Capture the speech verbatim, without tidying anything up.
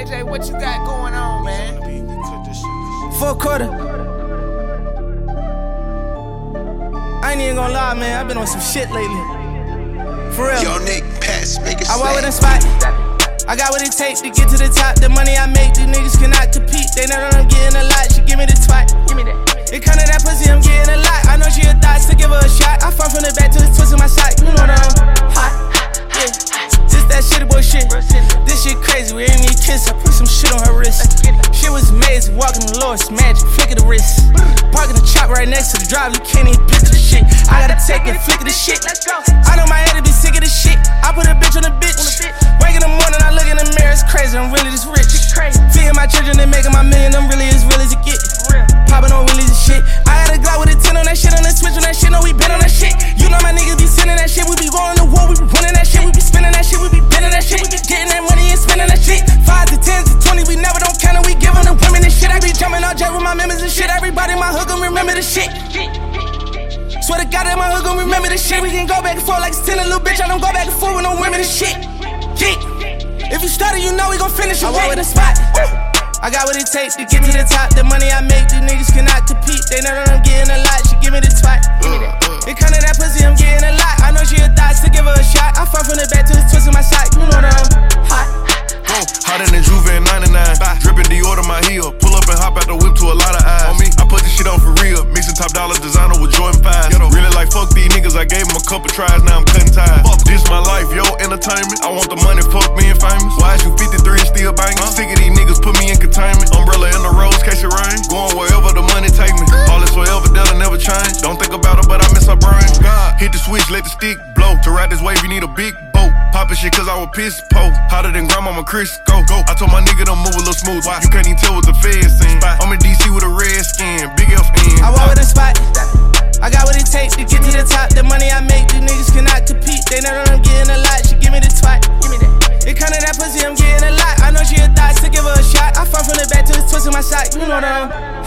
J, what you got going on, man? Four quarter. I ain't even gonna lie, man. I've been on some shit lately. For real. Yo, Nick, pass, make it I walk with a slap. spot. I got what it takes to get to the top. The money I make, these niggas cannot compete. They know that I'm getting a lot. She give me the twat. Give me that. It come to that pussy, I'm getting a lot. I know she a thot, so give her a shot. I front from the back to the twist of my sock. You know that I'm hot. Yeah. Just that shitty boy shit. This shit crazy, we ain't need kiss. I put some shit on her wrist. Shit was amazing, walking the Lord's magic, flick of the wrist. Parking the chop right next to the drive, you can't even picture the shit. I gotta take it, flick of the shit. I know my head to be sick of the shit. I put a bitch on the bitch. Wake in the morning, I look in the mirror, it's crazy, I'm really this rich. Feeding my children and making my million, I'm really as real as it get. Popping on wheelies and shit. I got a Glock with a ten on that shit, on that switch on that shit, no, we been on that shit. You know my niggas be sending that shit, we be going to war, we be winning that shit, we be spending that shit, we be bending that shit, we be getting that money and spending that shit. Five to ten to twenty, we never don't count it, we giving the women and shit. I be jumping out jet with my members and shit, everybody in my hood gon' remember the shit. Swear to God that my hood gon' remember the shit. We can go back and forth like it's ten, a little bitch, I don't go back and forth with no women and shit. Yeah. If you stutter, you know we gon' finish your I walk with a spot. I got what it takes to get to the top. The money I make, these niggas cannot compete. They know that I'm getting a lot. She give me the twat. It come to that pussy, I'm getting a lot. I know she a thot, so give her a shot. I front from the back to the twist of my sock. You know that I'm hot. Hotter than Juve in ninety-nine. Drippin' Dior to my heel. Pull up and hop out the whip to a lot of eyes. On me, I put this shit on for real. Mixing top dollar designer with Jordan fives. Really like fuck these niggas. I gave them a couple tries. Now I'm cutting ties. This my life, yo, entertainment. I want the money, fuck being famous. Why is you fifty-three and still banging? Sick of these niggas, put me in containment. Umbrella in the rose, catch it rain. Going wherever the money take me. All is forever, that'll never change. Don't think about it, but I miss her brain. God, hit the switch, let the stick blow. To ride this wave, you need a big boat. Poppin' shit cause I was pissed po. Hotter than grandmama Crisco. Go. I told my nigga to move a little smooth. Why? You can't even tell what the feds seen. I'm in D C with a red skin, big F N. I walk with a spot. I got what it takes to get to the top. The money I make, these niggas cannot compete. They know that I'm getting a lot. She give me the twat. Give me that. It come to that pussy, I'm getting a lot. I know she a thot, so give her a shot. I front from the back to the twist of my sock. You know that I'm